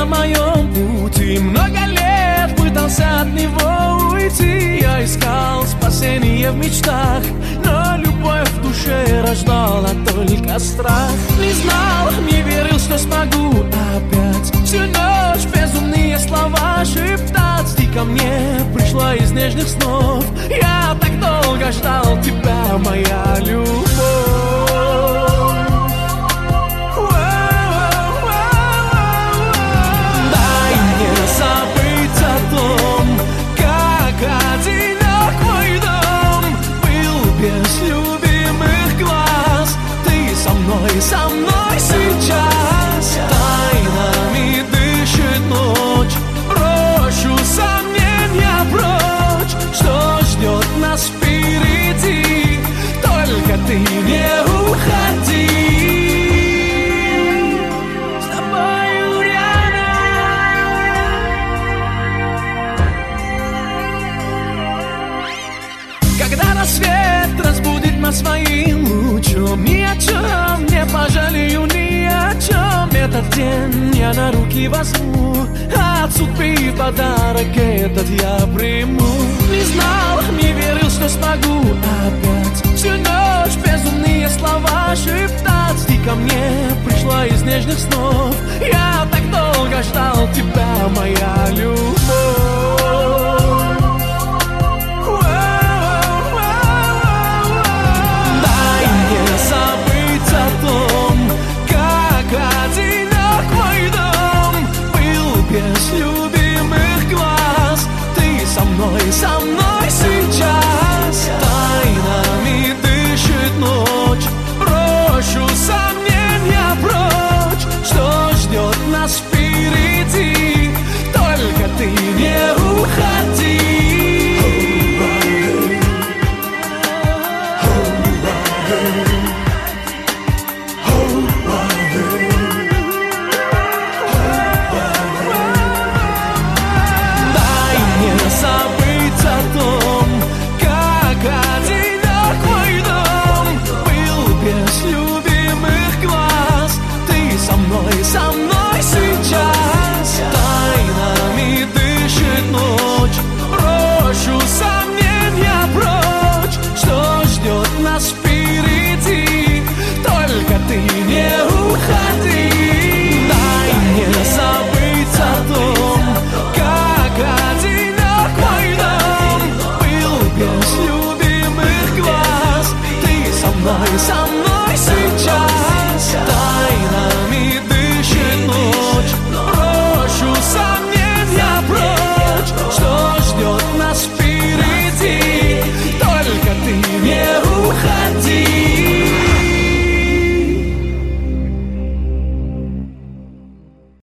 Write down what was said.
на моем пути. Много лет пытался от него уйти. Я искал спасение в мечтах, но любовь в душе рождала только страх. Не знал, не верил, что смогу опять всю ночь безумные слова шептать. Ты ко мне пришла из нежных снов. Я так долго ждал тебя, моя любовь. Дай мне забыть о том, как одинок мой дом был без любимых глаз. Ты со мной сейчас. Тайнами дышит ночь, брошу сомнения прочь. Что ждет нас впереди? Только ты не уходи. С тобою рядом. Когда рассвет разбудит нас своим лучом, ни о чем не пожалею, ни о чем. Этот день я на руки возьму, от судьбы подарок этот я приму. Не знал, не верил, что смогу опять всю ночь безумные слова шептать. Ты ко мне пришла из нежных снов. Я так долго ждал тебя, моя любовь. Дай мне забыть о том, как одинок мой дом был без любимых глаз. Ты со мной сейчас. Тайнами дышит ночь, брошу сомнения прочь. Что ждет нас впереди? Только ты не уходи. Дай мне забыть о том, как одинок мой дом был без любимых глаз. Ты со мной сейчас. Тайнами дышит ночь, брошу сомнения прочь. Что ждет нас впереди? Только ты не уходи. Дай мне забыть о том, как одинок мой дом был без любимых глаз. Ты со мной